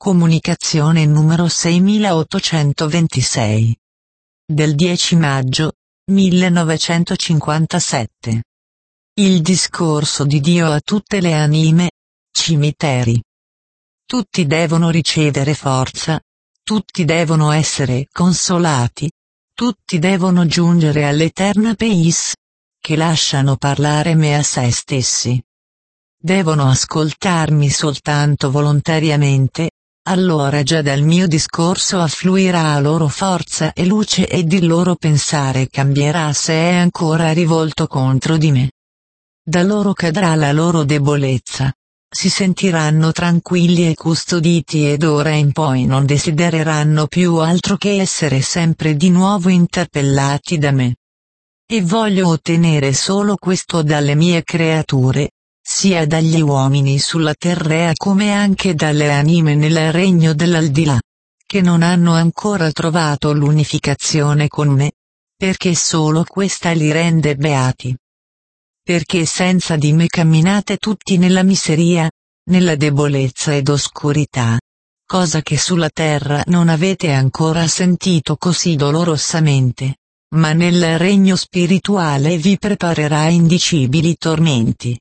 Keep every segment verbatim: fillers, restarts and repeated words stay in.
Comunicazione numero seiemilaottocentoventisei. Del dieci maggio, millenovecentocinquantasette. Il discorso di Dio a tutte le anime, cimiteri. Tutti devono ricevere forza, tutti devono essere consolati, tutti devono giungere all'eterna peace, che lasciano parlare me a sé stessi. Devono ascoltarmi soltanto volontariamente, allora già dal mio discorso affluirà a loro forza e luce ed il loro pensare cambierà se è ancora rivolto contro di me. Da loro cadrà la loro debolezza. Si sentiranno tranquilli e custoditi ed ora in poi non desidereranno più altro che essere sempre di nuovo interpellati da me. E voglio ottenere solo questo dalle mie creature, sia dagli uomini sulla terra come anche dalle anime nel regno dell'aldilà, che non hanno ancora trovato l'unificazione con me, perché solo questa li rende beati. Perché senza di me camminate tutti nella miseria, nella debolezza ed oscurità, cosa che sulla terra non avete ancora sentito così dolorosamente, ma nel regno spirituale vi preparerà indicibili tormenti.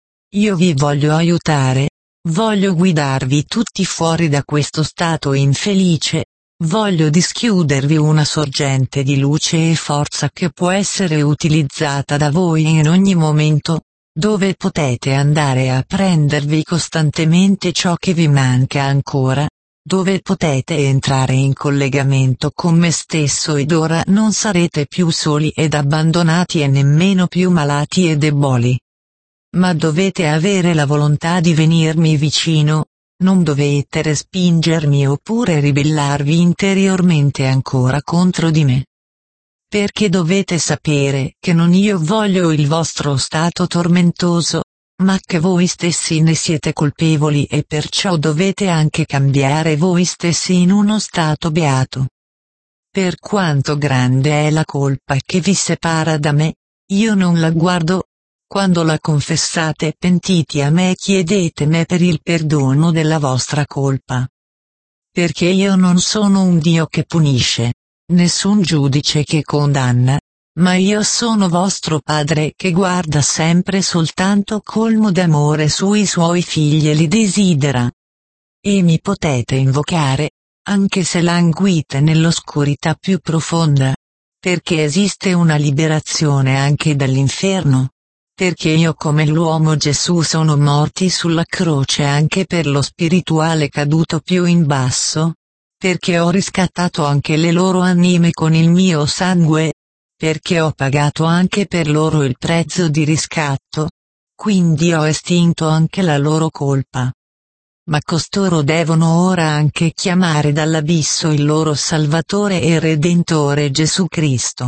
Io vi voglio aiutare, voglio guidarvi tutti fuori da questo stato infelice, voglio dischiudervi una sorgente di luce e forza che può essere utilizzata da voi in ogni momento, dove potete andare a prendervi costantemente ciò che vi manca ancora, dove potete entrare in collegamento con me stesso ed ora non sarete più soli ed abbandonati e nemmeno più malati e deboli. Ma dovete avere la volontà di venirmi vicino, non dovete respingermi oppure ribellarvi interiormente ancora contro di me. Perché dovete sapere che non io voglio il vostro stato tormentoso, ma che voi stessi ne siete colpevoli e perciò dovete anche cambiare voi stessi in uno stato beato. Per quanto grande è la colpa che vi separa da me, io non la guardo. Quando la confessate pentiti a me chiedete me per il perdono della vostra colpa. Perché io non sono un Dio che punisce, nessun giudice che condanna, ma io sono vostro Padre che guarda sempre soltanto colmo d'amore sui suoi figli e li desidera. E mi potete invocare, anche se languite nell'oscurità più profonda, perché esiste una liberazione anche dall'inferno. Perché io come l'uomo Gesù sono morti sulla croce anche per lo spirituale caduto più in basso, perché ho riscattato anche le loro anime con il mio sangue, perché ho pagato anche per loro il prezzo di riscatto, quindi ho estinto anche la loro colpa. Ma costoro devono ora anche chiamare dall'abisso il loro Salvatore e Redentore Gesù Cristo.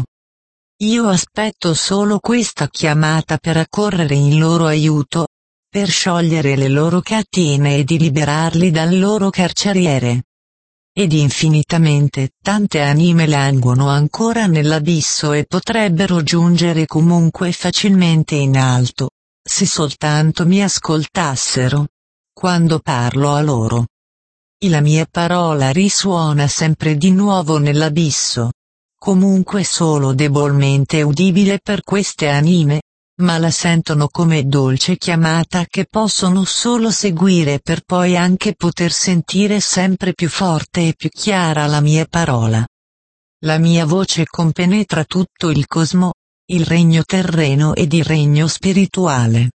Io aspetto solo questa chiamata per accorrere in loro aiuto, per sciogliere le loro catene e di liberarli dal loro carceriere. Ed infinitamente tante anime languono ancora nell'abisso e potrebbero giungere comunque facilmente in alto, se soltanto mi ascoltassero, quando parlo a loro. E la mia parola risuona sempre di nuovo nell'abisso. Comunque solo debolmente udibile per queste anime, ma la sentono come dolce chiamata che possono solo seguire per poi anche poter sentire sempre più forte e più chiara la mia parola. La mia voce compenetra tutto il cosmo, il regno terreno ed il regno spirituale.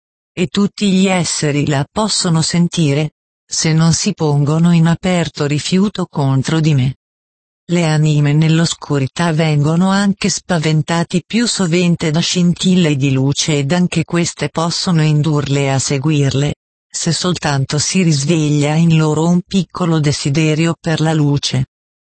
E tutti gli esseri la possono sentire, se non si pongono in aperto rifiuto contro di me. Le anime nell'oscurità vengono anche spaventati più sovente da scintille di luce ed anche queste possono indurle a seguirle, se soltanto si risveglia in loro un piccolo desiderio per la luce.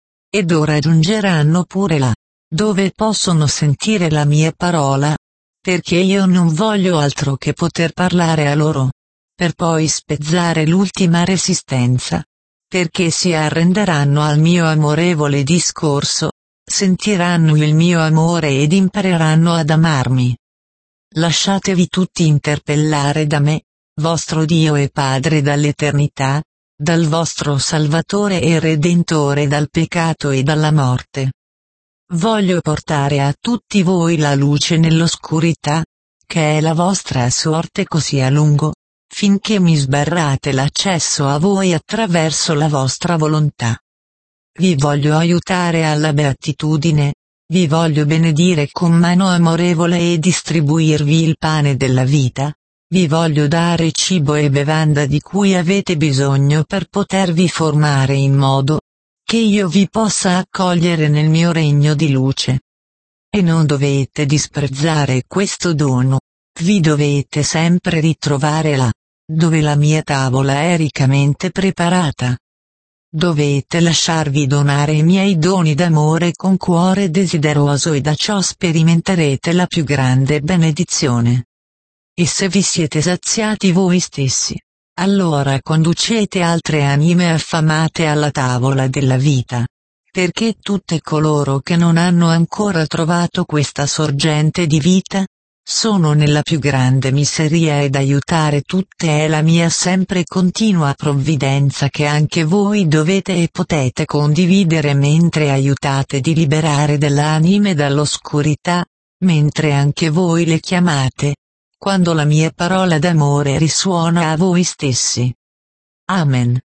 Ed ora giungeranno pure là, dove possono sentire la mia parola, perché io non voglio altro che poter parlare a loro, per poi spezzare l'ultima resistenza. Perché si arrenderanno al mio amorevole discorso, sentiranno il mio amore ed impareranno ad amarmi. Lasciatevi tutti interpellare da me, vostro Dio e Padre dall'eternità, dal vostro Salvatore e Redentore dal peccato e dalla morte. Voglio portare a tutti voi la luce nell'oscurità, che è la vostra sorte così a lungo, finché mi sbarrate l'accesso a voi attraverso la vostra volontà. Vi voglio aiutare alla beatitudine, vi voglio benedire con mano amorevole e distribuirvi il pane della vita, vi voglio dare cibo e bevanda di cui avete bisogno per potervi formare in modo che io vi possa accogliere nel mio regno di luce. E non dovete disprezzare questo dono, vi dovete sempre ritrovare là, dove la mia tavola è riccamente preparata. Dovete lasciarvi donare i miei doni d'amore con cuore desideroso e da ciò sperimenterete la più grande benedizione. E se vi siete saziati voi stessi, allora conducete altre anime affamate alla tavola della vita. Perché tutte coloro che non hanno ancora trovato questa sorgente di vita, sono nella più grande miseria ed aiutare tutte è la mia sempre continua provvidenza che anche voi dovete e potete condividere mentre aiutate di liberare delle anime dall'oscurità, mentre anche voi le chiamate, quando la mia parola d'amore risuona a voi stessi. Amen.